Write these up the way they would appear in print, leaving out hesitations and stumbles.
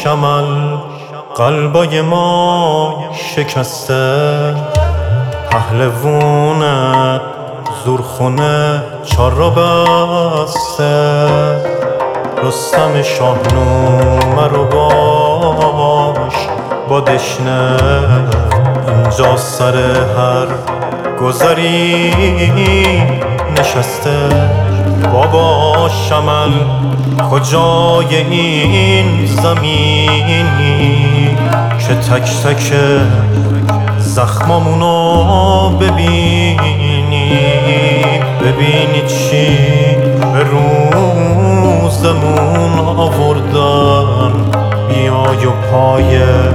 شمل قلبای ما شکسته، پهلوونه زورخونه چار را بسته. رستم شاهنامه رو باش با دشنه، اینجا سر هر گذری نشسته. بابا شمل کجای این زمینی که تک تک زخمامونو ببینی چی به روزمون آوردن. بیای و پای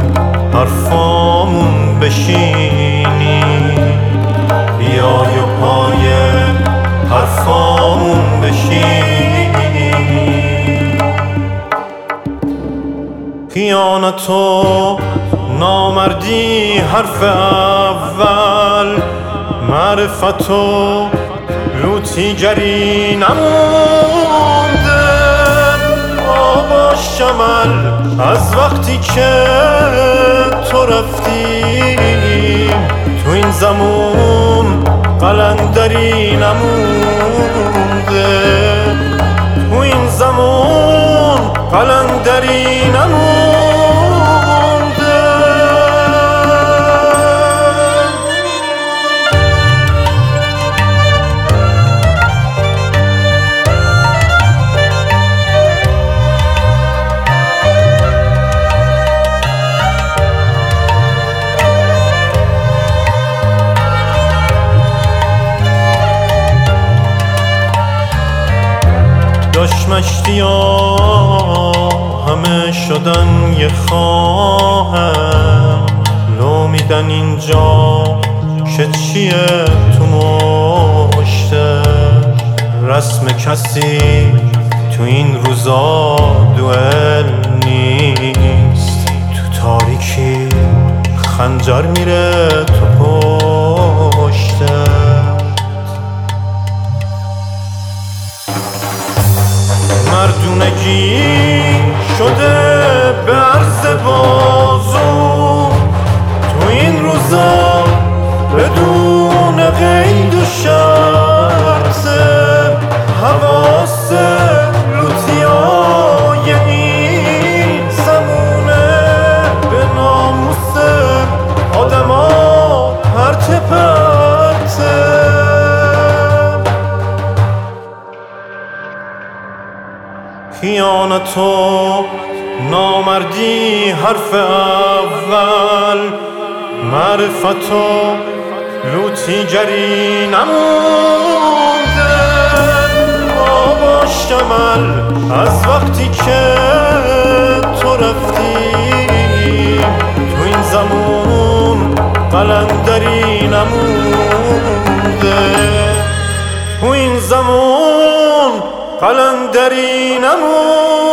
حرفامون بشینی، بیای و پای حرفامون بشینی. خیانت و نامردی حرف اول، معرفت و لوطیگری نمونده. بابا شمل از وقتی که تو رفتی تو این زمون قلندری نمونده. تو این زمون قلندری نمونده. داشت مشتی ها همه شدن یه خواهم، لو میدن اینجا که چیه تو مشته. رسم کسی تو این روزا دوئل نیست، تو تاریکی خنجر میره تو پشته. مردونگی شده به عرض بازو تو این روزا بدون قید و شرط. حواس لوطیای این زمونه به ناموس آدما پرت پرته. خیانت و نامردی حرف اول، معرفت و لوطیگری نمونده. بابا شمل از وقتی که تو رفتی تو این زمون قلندری نمونده. تو این زمون قلندری نمونده.